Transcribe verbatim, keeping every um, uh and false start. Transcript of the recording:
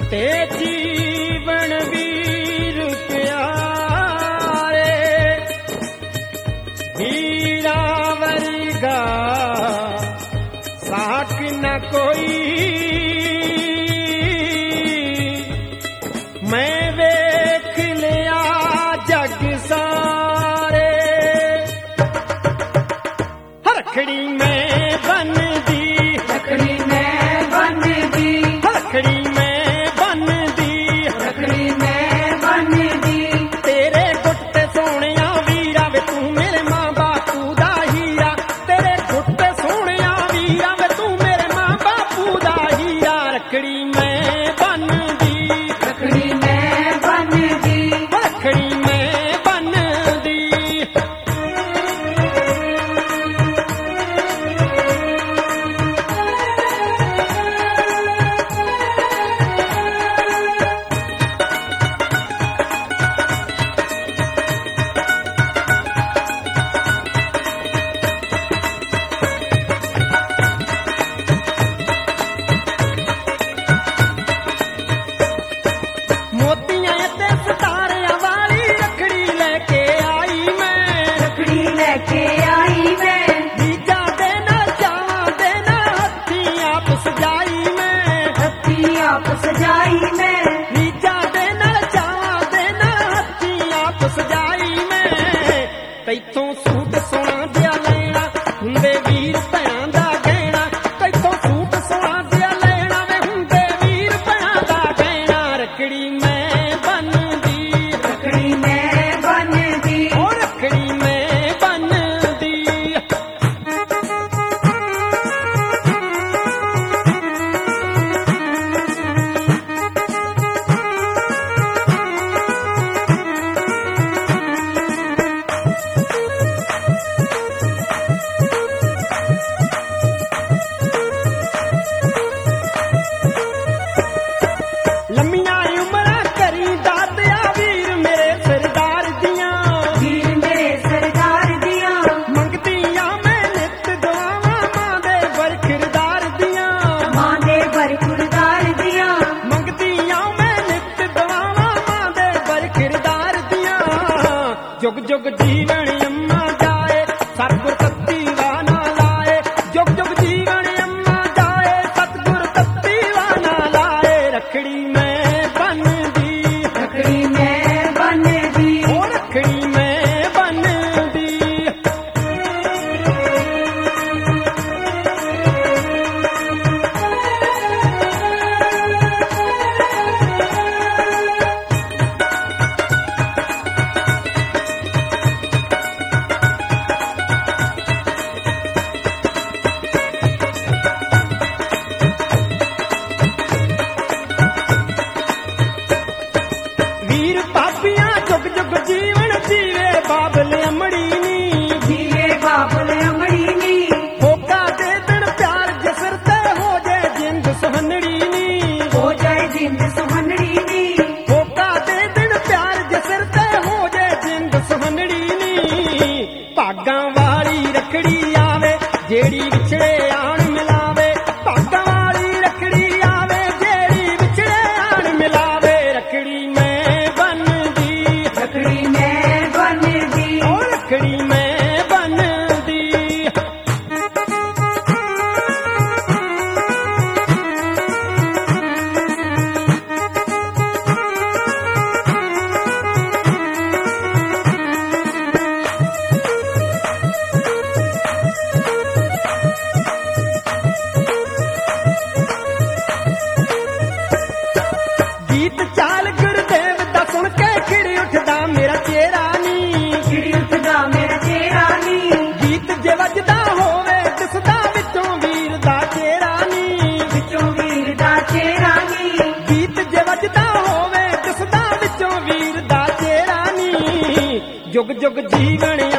ਤੇ ਜੀਵਨ ਵੀਰ ਪਿਆਰੇ, ਹੀਰਾ ਵਰਗਾ ਸਾਕ ਨਾ ਕੋਈ। ਮੈਂ ਵੇਖ ਲਿਆ ਜਗ ਸਾਰੇ, ਰੱਖੜੀ ਮੈਂ ਬੰਨਦੀ, ਰੱਖੜੀ ਮੈਂ ਬੰਨਦੀ, ਰੱਖੜੀ ਮੈਂ ਬੰਨਦੀ, ਰੱਖੜੀ ਮੈਂ ਬੰਨਦੀ। ਤੇਰੇ ਗੁੱਟ ਸੋਹਣਿਆ ਵੀਰਾ ਵੇ ਤੂੰ ਮੇਰੇ ਮਾਂ ਬਾਪੂ ਦਾ ਹੀਰਾ, ਤੇਰੇ ਗੁੱਟ ਸੋਹਣਿਆ ਵੀਰਾ ਵੇ ਤੂੰ ਮੇਰੇ ਮਾਂ ਬਾਪੂ ਦਾ ਹੀਰਾ। ਰੱਖੜੀ ਮੈਂ ਬੰਨਦੀ, ਰੱਖੜੀ ਮੈਂ ਬੰਨਦੀ, ਰੱਖੜੀ ਮੈਂ ਬੰਨਦੀ। ਮੋਤੀਆਂ ਤੇ ਸਿਤਾਰਿਆਂ ਵਾਲੀ ਰੱਖੜੀ ਲੈ ਕੇ ਆਈ ਮੈਂ, ਰੱਖੜੀ ਲੈ ਕੇ ਆਈ ਮੈਂ, ਜੀਜਾ ਦੇ ਨਾਲ ਚਾਵਾਂ ਦੇ ਨਾਲ ਹੱਥੀਂ ਆਪ ਸਜਾਈ ਮੈਂ, ਹੱਥੀਂ ਆਪ ਸਜਾਈ ਮੈਂ, ਜੀਜਾ ਦੇ ਨਾਲ ਚਾਵਾਂ ਦੇ ਨਾਲ ਹੱਥੀਂ ਆਪ ਸਜਾਈ ਮੈਂ। ਤੈਥੋਂ ਸੂਟ ਸੋਹਣਾ ਦਿਆ ਲੈਣਾ ਹੁੰਦੇ ਵੀਰ ਭੈਣਾਂ ਦਾ ਗਹਿਣਾ, ਤੈਥੋਂ ਸੂਟ ਸੋਹਣਾ ਦਿਆ ਲੈਣਾ ਵੇ ਹੁੰਦੇ ਵੀਰ ਭੈਣਾਂ ਦਾ ਗਹਿਣਾ। ਰੱਖੜੀ ਮੈਂ ਬੰਨਦੀ, ਰੱਖੜੀ ਮੈਂ ਬੰਨਦੀ, ਉਹ ਰੱਖੜੀ ਮੈਂ ਬੰਨਦੀ। ਲੰਮੀਆਂ ਉਮਰਾਂ ਕਰੀ ਦਾਤਿਆ ਵੀਰ ਮੇਰੇ ਸਰਦਾਰ ਦੀਆਂ, ਵੀਰ ਮੇਰੇ ਸਰਦਾਰ ਦੀਆਂ, ਮੰਗਦੀਆਂ ਮੈਂ ਨਿੱਤ ਦੁਆਵਾਂ ਮਾਂ ਦੇ ਬਰਖਰਦਾਰ ਦੀਆਂ, ਮਾਂ ਦੇ ਬਰਖੁਰਦਾਰ ਦੀਆਂ, ਮੰਗਦੀਆਂ ਮੈਂ ਨਿੱਤ ਦੁਆਵਾਂ ਮਾਂ ਦੇ ਬਰਖਰਦਾਰ ਦੀਆਂ। ਜੁਗ ਜੁਗ ਜੀਵਨ ਅੰਮਾ ਜਾਏ ਸਤਿਗੁਰ ਤੱਤੀ ਵਾਨਾ ਲਾਏ, ਜੁਗ ਜੁਗ ਜੀਵਨ ਅੰਮਾ ਜਾਏ ਸਤਿਗੁਰ ਤੱਤੀ ਵਾਨਾ ਲਾਏ। ਰੱਖੜੀ ਮੈਂ ਬੰਨਦੀ, ਰੱਖੜੀ ਮੈਂ ਬੰਨਦੀ, ਉਹ ਰੱਖੜੀ ਮੈਂ ਬੰਨਦੀ। ਵੀਰ ਪਾਪੀਆਂ ਜੁਗ ਜੁਗ ਜੀਵਨ ਜੀਵੇ ਬਾਬਲ ਅਮੜੀ ਨੀ, ਜੀਵੇ ਬਾਬਲ ਅਮੜੀ ਨੀ, ਹੋਕਾ ਦੇ ਦਿਨ ਪਿਆਰ ਜਿਸਰ ਤੇ ਹੋ ਜੇ ਜਿੰਦ ਸੁਹਨੜੀ ਨੀ, ਹੋ ਜਾਏ ਜਿੰਦ ਸੁਹਨੜੀ ਨੀ, ਹੋਕਾ ਦੇ ਦਿਨ ਪਿਆਰ ਜਿਸਰ ਤੇ ਹੋ ਜੇ ਜਿੰਦ ਸੁਹਨੜੀ ਨੀ। ਭਾਗਾਂ ਵਾਲੀ ਰੱਖੜੀ ਆਵੇ ਜਿਹੜੀ ਵਿਛੜੇ ਆਣ ਮਿਲਾਵੇ, ਭਾਗਾਂ ਵਾਲੀ ਰੱਖੜੀ ਆਵੇ ਜਿਹੜੀ ਵਿਛੜੇ ਆਣ ਮਿਲਾਵੇ। ਰੱਖੜੀ ਮੈਂ ਬੰਨਦੀ, ਰੱਖੜੀ ਮੈਂ ਬੰਨਦੀ, ਉਹ ਰੱਖੜੀ ਮੈਂ ਬੰਨਦੀ। ਗੀਤ ਚਾਲ ਗੁਰਦੇਵ ਦਾ ਸੁਣ ਕੇ ਖਿੜ ਉੱਠਦਾ ਮੇਰਾ ਚਿਹਰਾ ਨੀ, ਖਿੜੀ ਉੱਠਦਾ ਮੇਰਾ ਚਿਹਰਾ ਨੀ, ਗੀਤ ਜੇ ਵੱਜਦਾ ਹੋਵੇ ਦਿਸਦਾ ਵਿੱਚੋਂ ਵੀਰ ਦਾ ਚਿਹਰਾ ਨੀ, ਵਿੱਚੋਂ ਵੀਰ ਦਾ ਚਿਹਰਾ ਨੀ, ਗੀਤ ਜੇ ਵੱਜਦਾ ਹੋਵੇ ਦਿਸਦਾ ਵਿੱਚੋਂ ਵੀਰ ਦਾ ਚਿਹਰਾ ਨੀ। ਜੁਗ ਜੁਗ ਜੀਵਨ